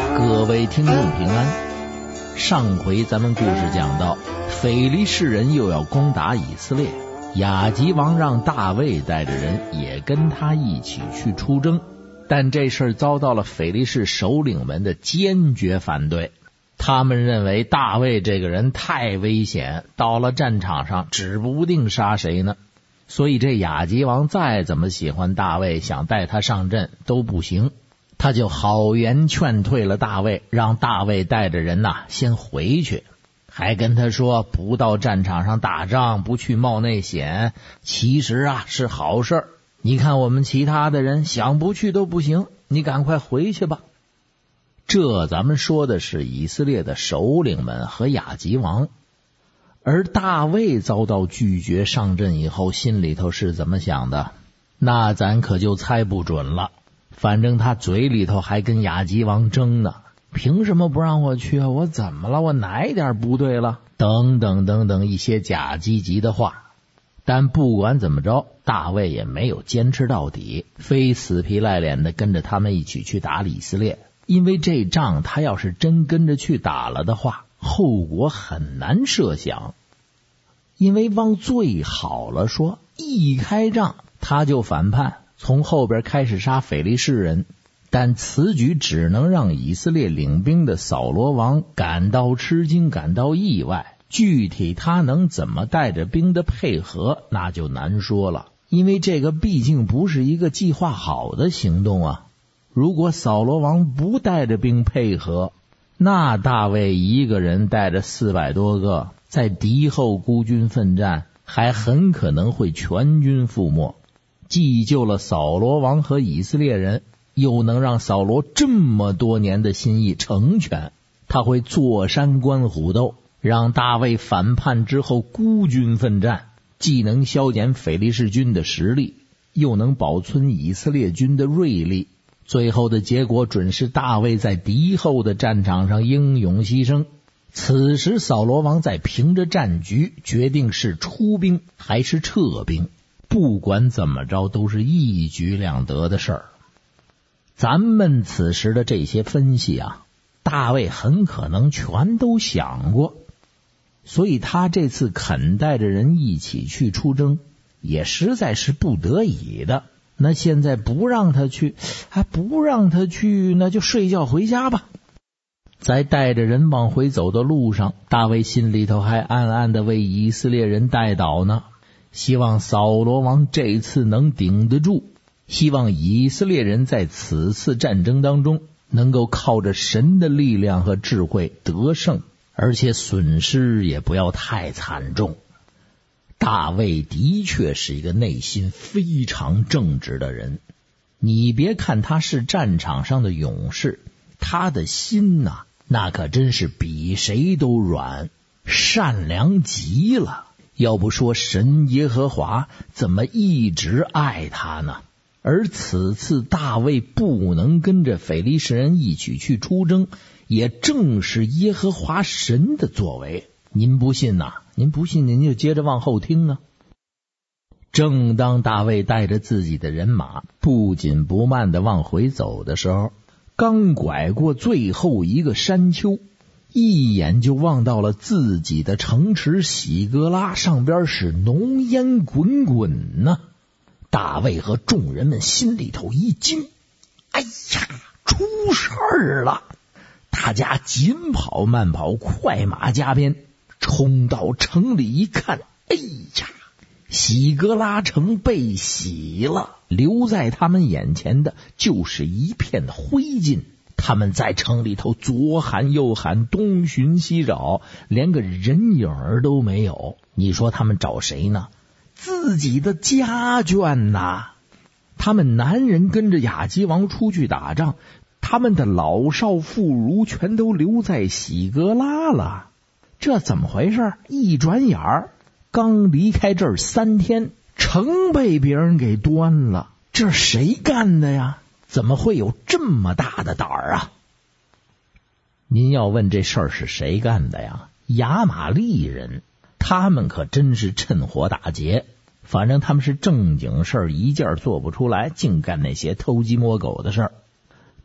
各位听众平安。上回咱们故事讲到，腓力士人又要攻打以色列，亚吉王让大卫带着人也跟他一起去出征，但这事遭到了腓力士首领们的坚决反对。他们认为大卫这个人太危险，到了战场上指不定杀谁呢，所以这亚吉王再怎么喜欢大卫，想带他上阵都不行。他就好言劝退了大卫，让大卫带着人先回去，还跟他说不到战场上打仗，不去冒那险，其实是好事。你看我们其他的人想不去都不行，你赶快回去吧。这咱们说的是以色列的首领们和亚吉王，而大卫遭到拒绝上阵以后，心里头是怎么想的，那咱可就猜不准了。反正他嘴里头还跟亚吉王争呢，凭什么不让我去啊？我怎么了？我哪一点不对了？等等等等一些假积极的话。但不管怎么着，大卫也没有坚持到底，非死皮赖脸的跟着他们一起去打以色列。因为这仗他要是真跟着去打了的话，后果很难设想。因为往最好了说，一开仗他就反叛，从后边开始杀腓力士人，但此举只能让以色列领兵的扫罗王感到吃惊，感到意外。具体他能怎么带着兵的配合，那就难说了，因为这个毕竟不是一个计划好的行动啊。如果扫罗王不带着兵配合，那大卫一个人带着400多个在敌后孤军奋战，还很可能会全军覆没。既救了扫罗王和以色列人，又能让扫罗这么多年的心意成全，他会坐山观虎斗，让大卫反叛之后孤军奋战，既能削减腓力士军的实力，又能保存以色列军的锐利。最后的结果准是大卫在敌后的战场上英勇牺牲。此时扫罗王在凭着战局决定是出兵还是撤兵，不管怎么着都是一举两得的事儿。咱们此时的这些分析大卫很可能全都想过，所以他这次肯带着人一起去出征，也实在是不得已的。那现在不让他去，那就睡觉回家吧。在带着人往回走的路上，大卫心里头还暗暗的为以色列人代祷呢，希望扫罗王这次能顶得住，希望以色列人在此次战争当中能够靠着神的力量和智慧得胜，而且损失也不要太惨重。大卫的确是一个内心非常正直的人，你别看他是战场上的勇士，他的心那可真是比谁都软，善良极了。要不说神耶和华怎么一直爱他呢？而此次大卫不能跟着腓力士人一起去出征，也正是耶和华神的作为。您不信您就接着往后听啊。正当大卫带着自己的人马不紧不慢地往回走的时候，刚拐过最后一个山丘，一眼就望到了自己的城池喜格拉，上边是浓烟滚滚呢。大卫和众人们心里头一惊，哎呀，出事儿了！大家紧跑慢跑，快马加鞭，冲到城里一看，哎呀，喜格拉城被洗了，留在他们眼前的就是一片灰烬。他们在城里头左喊右喊，东寻西找，连个人影儿都没有。你说他们找谁呢？自己的家眷呐！他们男人跟着亚基王出去打仗，他们的老少妇孺全都留在喜格拉了。这怎么回事？一转眼儿，刚离开这儿3天，城被别人给端了。这谁干的呀？怎么会有这么大的胆儿啊？您要问这事儿是谁干的呀？亚玛力人，他们可真是趁火打劫。反正他们是正经事儿一件做不出来，净干那些偷鸡摸狗的事儿。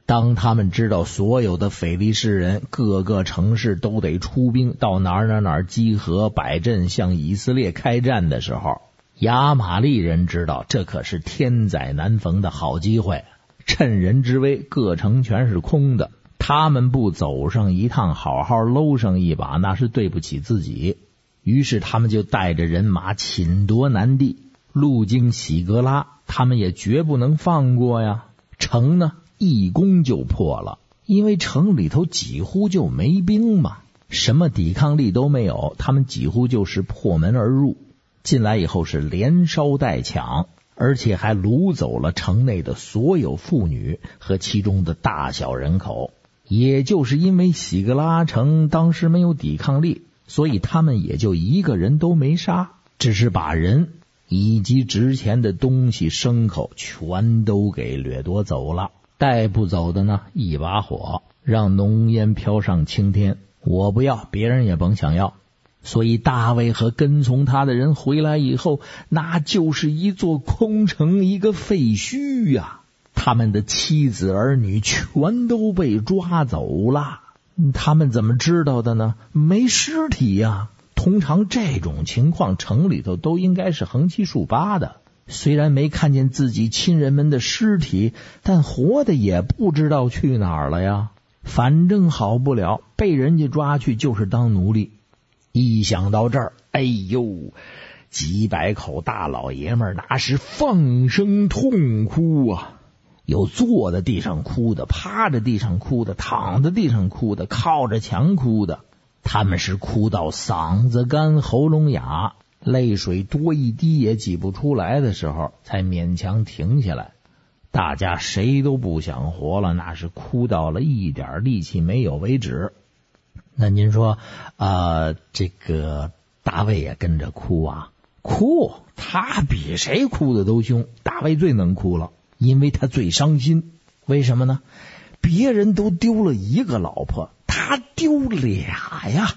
当他们知道所有的腓力士人各个城市都得出兵到哪儿集合摆阵向以色列开战的时候，亚玛力人知道这可是天载难逢的好机会，趁人之危，各城全是空的，他们不走上一趟好好搂上一把，那是对不起自己。于是他们就带着人马侵夺南地，路经喜格拉，他们也绝不能放过呀。城呢一攻就破了，因为城里头几乎就没兵嘛，什么抵抗力都没有，他们几乎就是破门而入。进来以后是连烧带抢，而且还掳走了城内的所有妇女和其中的大小人口。也就是因为喜格拉城当时没有抵抗力，所以他们也就一个人都没杀，只是把人以及值钱的东西牲口全都给掠夺走了。带不走的呢，一把火，让浓烟飘上青天，我不要，别人也甭想要。所以大卫和跟从他的人回来以后，那就是一座空城，一个废墟呀。他们的妻子儿女全都被抓走了。他们怎么知道的呢？没尸体呀。通常这种情况城里头都应该是横七竖八的，虽然没看见自己亲人们的尸体，但活的也不知道去哪儿了呀。反正好不了，被人家抓去就是当奴隶。一想到这儿，哎呦，几百口大老爷们那是放声痛哭啊！有坐在地上哭的，趴着地上哭的，躺在地上哭的，靠着墙哭的。他们是哭到嗓子干喉咙哑，泪水多一滴也挤不出来的时候才勉强停下来。大家谁都不想活了，那是哭到了一点力气没有为止。那您说这个大卫也跟着哭啊？哭，他比谁哭的都凶。大卫最能哭了，因为他最伤心。为什么呢？别人都丢了一个老婆，他丢俩呀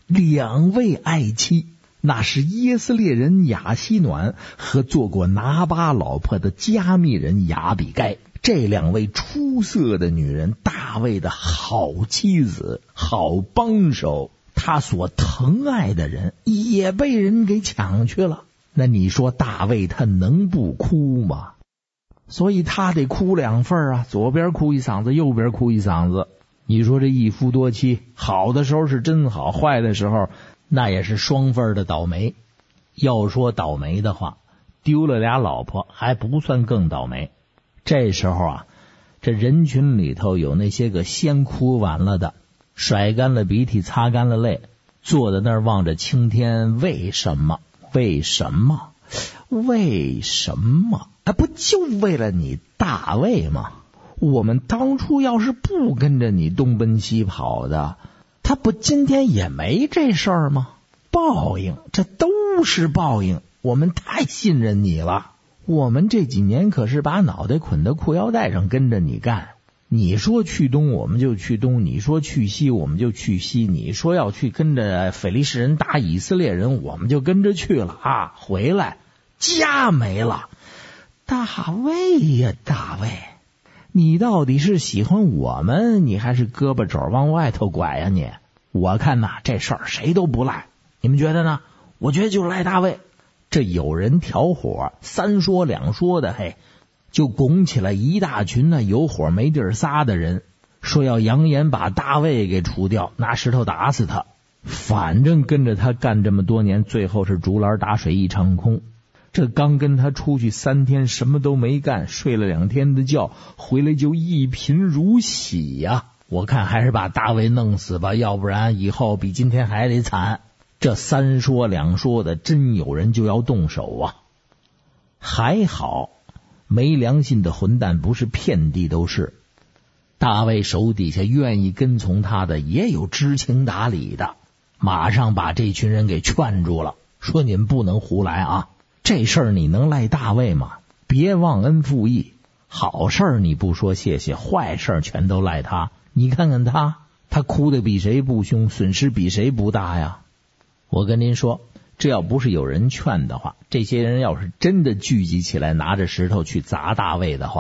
，2位爱妻，那是耶斯列人亚希暖和做过拿巴老婆的加密人亚比该。这2位出色的女人，大卫的好妻子，好帮手，他所疼爱的人也被人给抢去了。那你说大卫他能不哭吗？所以他得哭2份啊，左边哭一嗓子，右边哭一嗓子。你说这一夫多妻，好的时候是真好，坏的时候那也是双份的倒霉。要说倒霉的话，丢了俩老婆还不算更倒霉。这时候啊，这人群里头有那些个先哭完了的，甩干了鼻涕，擦干了泪，坐在那儿望着青天。为什么？为什么？为什么？不就为了你大卫吗？我们当初要是不跟着你东奔西跑的，他不今天也没这事儿吗？报应，这都是报应。我们太信任你了，我们这几年可是把脑袋捆到裤腰带上跟着你干。你说去东我们就去东，你说去西我们就去西，你说要去跟着腓力士人打以色列人，我们就跟着去了啊！回来家没了。大卫呀大卫，你到底是喜欢我们，你还是胳膊肘往外头拐呀你？我看呐，这事儿谁都不赖，你们觉得呢？我觉得就赖大卫。这有人挑火，3说2说的，嘿，就拱起来一大群呢有火没地儿撒的人，说要扬言把大卫给除掉，拿石头打死他。反正跟着他干这么多年，最后是竹篮打水一场空。这刚跟他出去3天，什么都没干，睡了2天的觉，回来就一贫如洗呀。我看还是把大卫弄死吧，要不然以后比今天还得惨。这3说2说的，真有人就要动手啊。还好没良心的混蛋不是遍地都是，大卫手底下愿意跟从他的也有知情达理的，马上把这群人给劝住了，说你们不能胡来啊，这事儿你能赖大卫吗？别忘恩负义，好事儿你不说谢谢，坏事儿全都赖他。你看看他哭得比谁不凶，损失比谁不大呀。我跟您说，这要不是有人劝的话，这些人要是真的聚集起来拿着石头去砸大卫的话，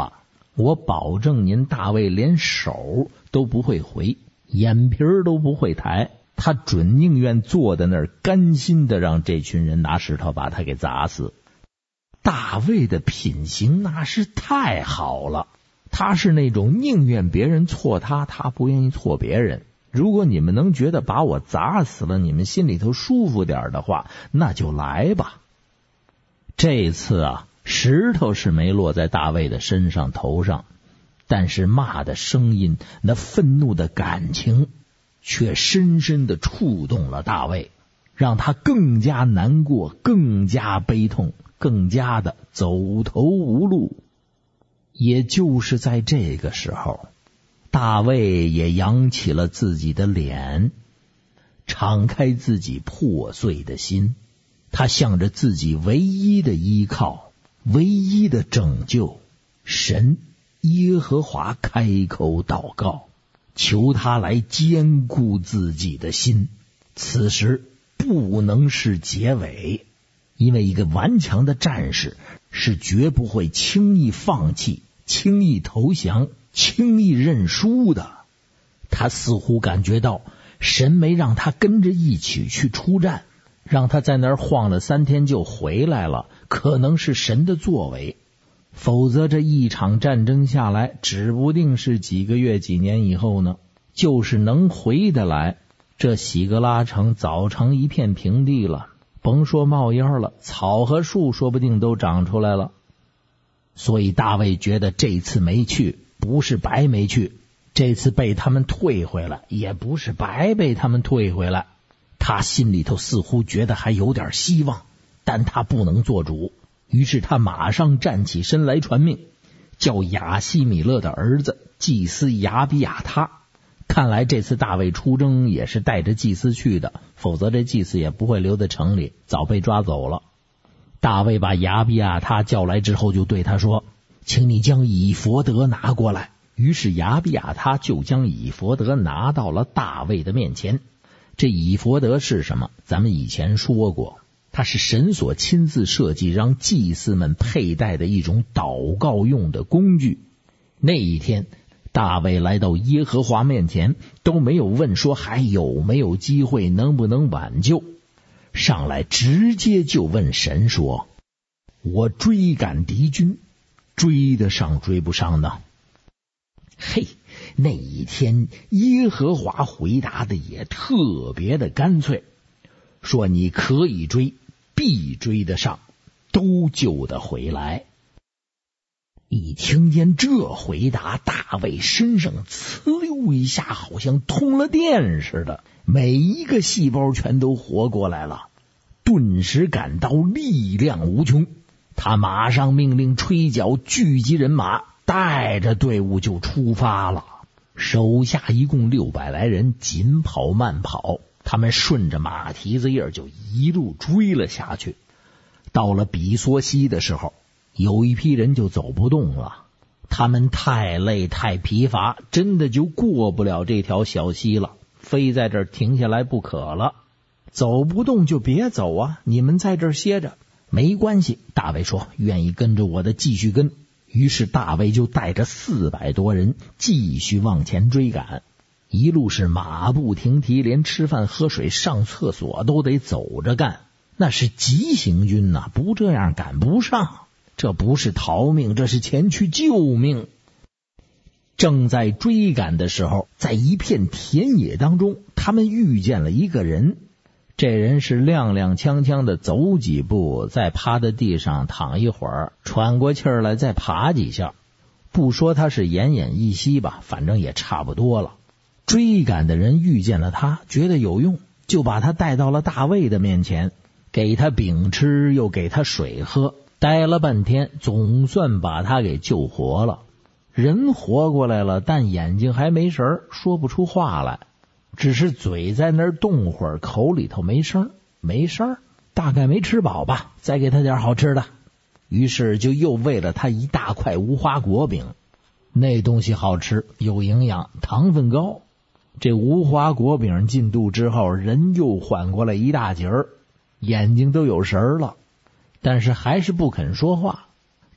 我保证您大卫连手都不会回，眼皮都不会抬，他准宁愿坐在那儿，甘心的让这群人拿石头把他给砸死。大卫的品行那是太好了，他是那种宁愿别人错他，他不愿意错别人。如果你们能觉得把我砸死了你们心里头舒服点的话，那就来吧。这次啊，石头是没落在大卫的身上头上，但是骂的声音，那愤怒的感情却深深地触动了大卫，让他更加难过，更加悲痛，更加的走投无路。也就是在这个时候，大卫也扬起了自己的脸，敞开自己破碎的心，他向着自己唯一的依靠，唯一的拯救，神耶和华开口祷告，求他来坚固自己的心。此时不能是结尾，因为一个顽强的战士是绝不会轻易放弃，轻易投降，轻易认输的。他似乎感觉到神没让他跟着一起去出战，让他在那儿晃了3天就回来了，可能是神的作为，否则这一场战争下来，指不定是几个月几年以后呢。就是能回得来，这喜格拉城早成一片平地了，甭说冒烟了，草和树说不定都长出来了。所以大卫觉得这次没去不是白没去，这次被他们退回来也不是白被他们退回来。他心里头似乎觉得还有点希望，但他不能做主，于是他马上站起身来传命，叫亚希米勒的儿子祭司亚比亚他。看来这次大卫出征也是带着祭司去的，否则这祭司也不会留在城里，早被抓走了。大卫把亚比亚他叫来之后，就对他说，请你将以弗得拿过来。于是亚比亚他就将以弗得拿到了大卫的面前。这以弗得是什么？咱们以前说过，它是神所亲自设计让祭司们佩戴的一种祷告用的工具。那一天大卫来到耶和华面前，都没有问说还有没有机会，能不能挽救，上来直接就问神说，我追赶敌军，追得上追不上呢？嘿，那一天耶和华回答的也特别的干脆，说你可以追，必追得上，都救得回来。一听见这回答，大卫身上呲溜一下好像通了电似的，每一个细胞全都活过来了，顿时感到力量无穷。他马上命令吹角聚集人马，带着队伍就出发了。手下一共600来人，紧跑慢跑，他们顺着马蹄子印就一路追了下去。到了比索西的时候，有一批人就走不动了，他们太累太疲乏，真的就过不了这条小溪了，非在这儿停下来不可了。走不动就别走啊，你们在这儿歇着没关系。大卫说，愿意跟着我的继续跟。于是大卫就带着400多人继续往前追赶，一路是马不停蹄，连吃饭喝水上厕所都得走着干，那是急行军呐，不这样赶不上。这不是逃命，这是前去救命。正在追赶的时候，在一片田野当中，他们遇见了一个人。这人是踉踉跄跄的走几步，再趴在地上躺一会儿，喘过气儿来再爬几下。不说他是奄奄一息吧，反正也差不多了。追赶的人遇见了他，觉得有用，就把他带到了大卫的面前，给他饼吃，又给他水喝，待了半天，总算把他给救活了。人活过来了，但眼睛还没神儿，说不出话来，只是嘴在那儿动会儿，口里头没声，没声，大概没吃饱吧，再给他点好吃的。于是就又喂了他一大块无花果饼，那东西好吃，有营养，糖分高。这无花果饼进肚之后，人又缓过来一大截儿，眼睛都有神儿了，但是还是不肯说话。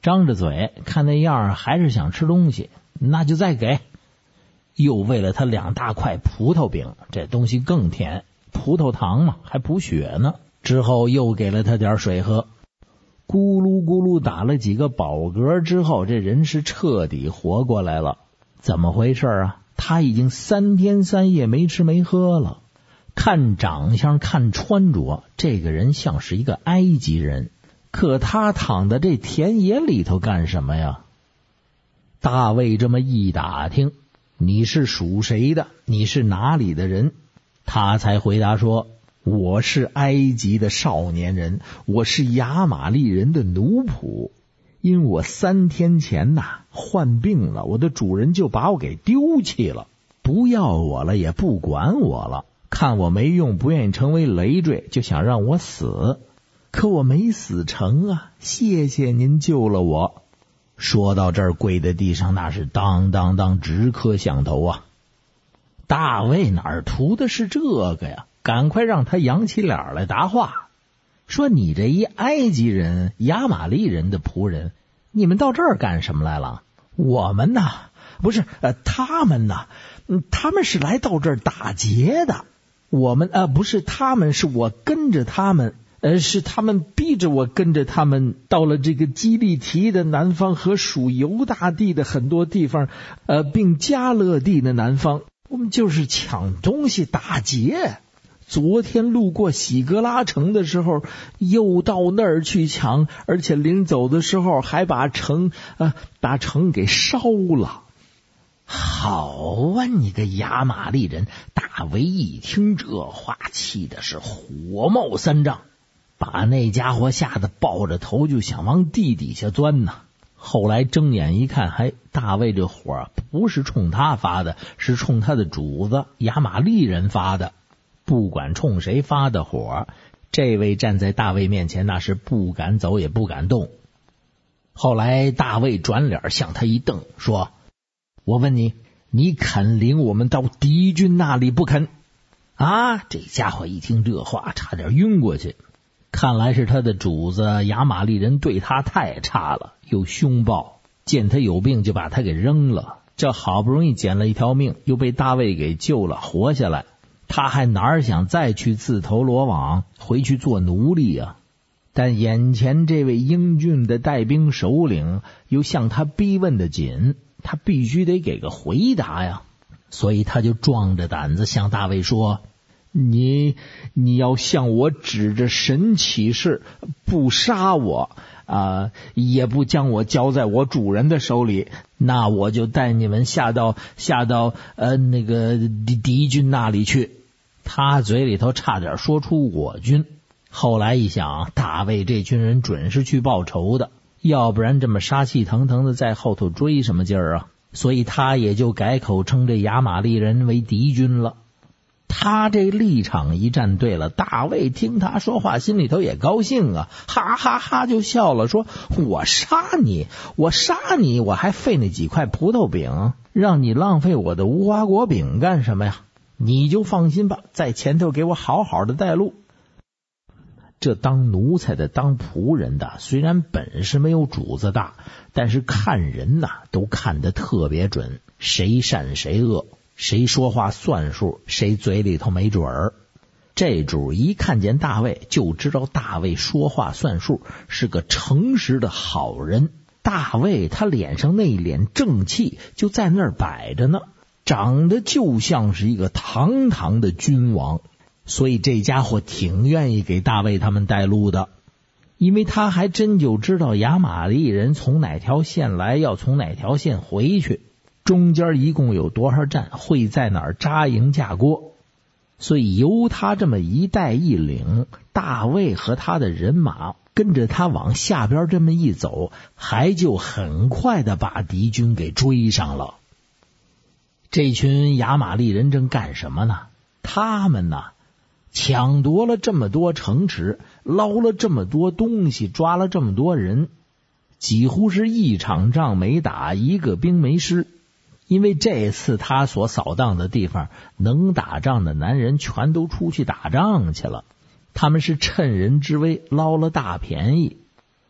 张着嘴，看那样还是想吃东西，那就再给。又喂了他2大块葡萄饼，这东西更甜，葡萄糖嘛，还补血呢。之后又给了他点水喝，咕噜咕噜打了几个饱嗝之后，这人是彻底活过来了。怎么回事啊？他已经3天3夜没吃没喝了。看长相看穿着，这个人像是一个埃及人，可他躺在这田野里头干什么呀？大卫这么一打听，你是属谁的？你是哪里的人？他才回答说，我是埃及的少年人，我是亚玛力人的奴仆。因我3天前患病了，我的主人就把我给丢弃了，不要我了，也不管我了，看我没用，不愿意成为累赘，就想让我死。可我没死成啊，谢谢您救了我。说到这儿，跪在地上，那是当当当直磕响头啊。大卫哪儿图的是这个呀？赶快让他扬起脸来答话，说你这一埃及人、亚玛力人的仆人，你们到这儿干什么来了？我们呐，不是他们呐，他们是来到这儿打劫的。我们不是他们，是我跟着他们，是他们逼着我跟着他们到了这个基利提的南方和属犹大地的很多地方，并加勒地的南方，我们就是抢东西打劫。昨天路过喜格拉城的时候，又到那儿去抢，而且临走的时候还把城给烧了。好啊，你个亚玛力人！大卫一听这话，气的是火冒三丈，把那家伙吓得抱着头就想往地底下钻呐。后来睁眼一看，大卫这火不是冲他发的，是冲他的主子亚玛力人发的。不管冲谁发的火，这位站在大卫面前，那是不敢走也不敢动。后来大卫转脸向他一瞪，说，我问你，你肯领我们到敌军那里不肯？这家伙一听这话，差点晕过去。看来是他的主子亚玛力人对他太差了，又凶暴，见他有病就把他给扔了。这好不容易捡了一条命，又被大卫给救了，活下来，他还哪想再去自投罗网，回去做奴隶啊？但眼前这位英俊的带兵首领又向他逼问的紧，他必须得给个回答呀。所以他就壮着胆子向大卫说，你要向我指着神起誓，不杀我也不将我交在我主人的手里，那我就带你们下到那个敌军那里去。他嘴里头差点说出我军。后来一想，大卫这群人准是去报仇的，要不然这么杀气腾腾的在后头追什么劲儿啊？所以他也就改口称这亚玛力人为敌军了。他这立场一站对了，大卫听他说话心里头也高兴啊，哈哈哈就笑了，说，我杀你，我还费那几块葡萄饼，让你浪费我的无花果饼干什么呀？你就放心吧，在前头给我好好的带路。这当奴才的当仆人的，虽然本事没有主子大，但是看人都看得特别准，谁善谁恶，谁说话算数，谁嘴里头没准儿。这主一看见大卫就知道大卫说话算数，是个诚实的好人。大卫他脸上那脸正气就在那儿摆着呢，长得就像是一个堂堂的君王，所以这家伙挺愿意给大卫他们带路的。因为他还真就知道亚玛力人从哪条线来，要从哪条线回去，中间一共有多少站，会在哪儿扎营架锅。所以由他这么一带一领，大卫和他的人马跟着他往下边这么一走，还就很快的把敌军给追上了。这群亚玛力人正干什么呢？他们抢夺了这么多城池，捞了这么多东西，抓了这么多人，几乎是一场仗没打，一个兵没失。因为这次他所扫荡的地方，能打仗的男人全都出去打仗去了，他们是趁人之危捞了大便宜。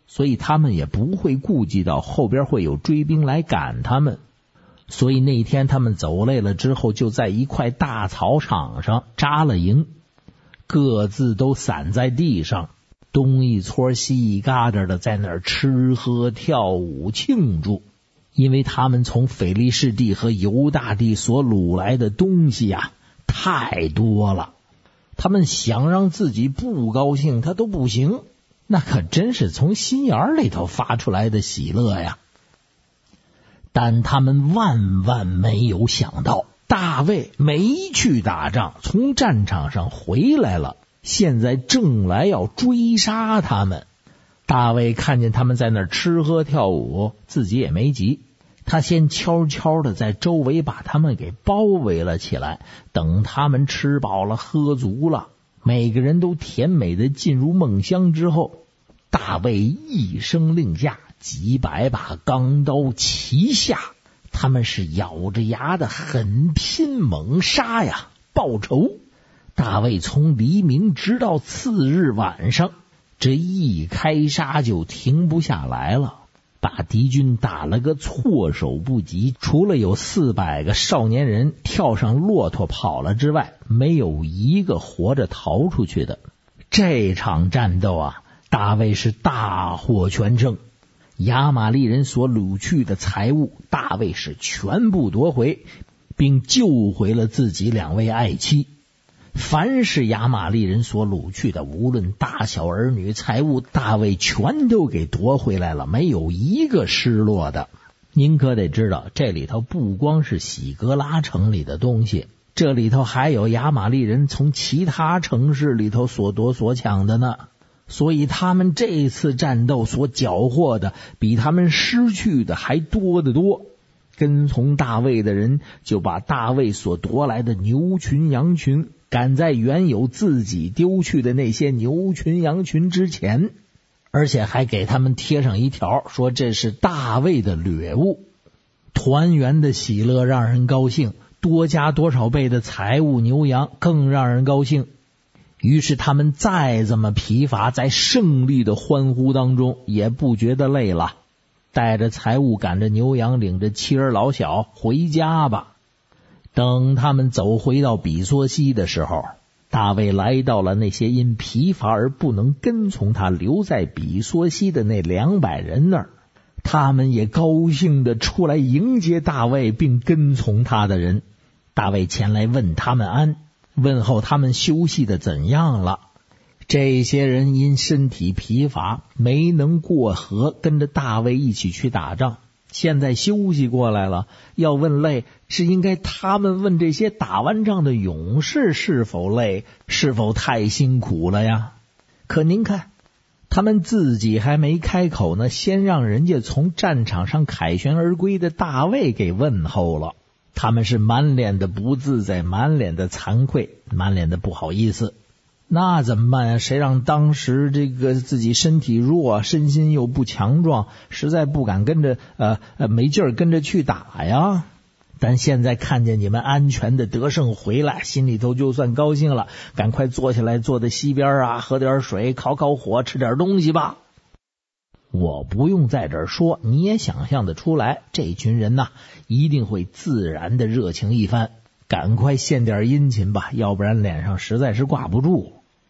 所以他们也不会顾及到后边会有追兵来赶他们。所以那天他们走累了之后，就在一块大草场上扎了营，各自都散在地上，东一撮西一疙瘩的在那儿吃喝跳舞庆祝。因为他们从腓力士地和犹大地所掳来的东西啊太多了，他们想让自己不高兴他都不行，那可真是从心眼里头发出来的喜乐呀。但他们万万没有想到，大卫没去打仗，从战场上回来了，现在正来要追杀他们。大卫看见他们在那儿吃喝跳舞，自己也没急，他先悄悄的在周围把他们给包围了起来，等他们吃饱了喝足了，每个人都甜美的进入梦乡之后，大卫一声令下，几百把钢刀齐下，他们是咬着牙的狠拼猛杀呀，报仇。大卫从黎明直到次日晚上，这一开杀就停不下来了，把敌军打了个措手不及，除了有400个少年人跳上骆驼跑了之外，没有一个活着逃出去的。这场战斗啊，大卫是大获全胜，亚玛力人所掳去的财物，大卫是全部夺回，并救回了自己2位爱妻。凡是亚玛力人所掳去的，无论大小儿女财物，大卫全都给夺回来了，没有一个失落的。您可得知道，这里头不光是喜格拉城里的东西，这里头还有亚玛力人从其他城市里头所夺所抢的呢。所以他们这次战斗所缴获的比他们失去的还多得多。跟从大卫的人就把大卫所夺来的牛群羊群赶在原有自己丢去的那些牛群羊群之前，而且还给他们贴上一条，说这是大卫的掠物。团圆的喜乐让人高兴，多加多少倍的财物牛羊更让人高兴。于是他们再怎么疲乏，在胜利的欢呼当中也不觉得累了，带着财物赶着牛羊，领着妻儿老小回家吧。等他们走回到比索西的时候，大卫来到了那些因疲乏而不能跟从他留在比索西的那200人那儿，他们也高兴地出来迎接大卫并跟从他的人。大卫前来问他们安，问候他们休息的怎样了。这些人因身体疲乏，没能过河跟着大卫一起去打仗，现在休息过来了，要问累，是应该他们问这些打完仗的勇士是否累，是否太辛苦了呀。可您看，他们自己还没开口呢，先让人家从战场上凯旋而归的大卫给问候了。他们是满脸的不自在，满脸的惭愧，满脸的不好意思。那怎么办呀？谁让当时这个自己身体弱，身心又不强壮，实在不敢跟着没劲儿跟着去打呀。但现在看见你们安全的得胜回来，心里头就算高兴了，赶快坐下来，坐在溪边啊，喝点水，烤烤火，吃点东西吧。我不用在这儿说，你也想象得出来，这群人呐，一定会自然的热情一番。赶快献点殷勤吧，要不然脸上实在是挂不住。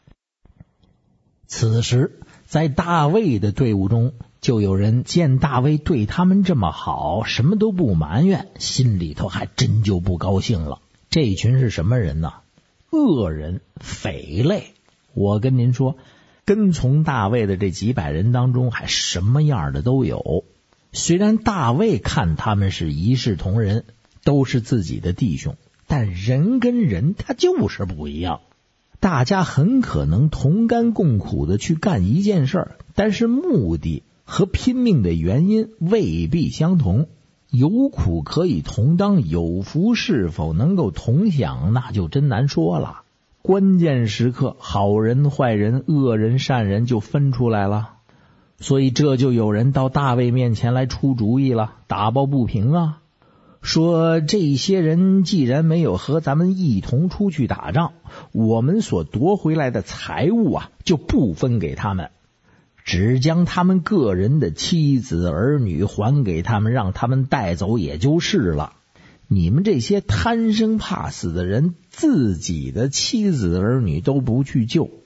此时在大卫的队伍中，就有人见大卫对他们这么好，什么都不埋怨，心里头还真就不高兴了。这群是什么人呢？恶人、匪类。我跟您说，跟从大卫的这几百人当中，还什么样的都有。虽然大卫看他们是一视同仁，都是自己的弟兄，但人跟人他就是不一样。大家很可能同甘共苦的去干一件事儿，但是目的和拼命的原因未必相同。有苦可以同当，有福是否能够同享，那就真难说了。关键时刻，好人坏人、恶人善人就分出来了。所以这就有人到大卫面前来出主意了，打抱不平啊，说这些人既然没有和咱们一同出去打仗，我们所夺回来的财物啊，就不分给他们。 只将他们个人的妻子儿女还给他们，让他们带走也就是了。你们这些贪生怕死的人，自己的妻子儿女都不去救，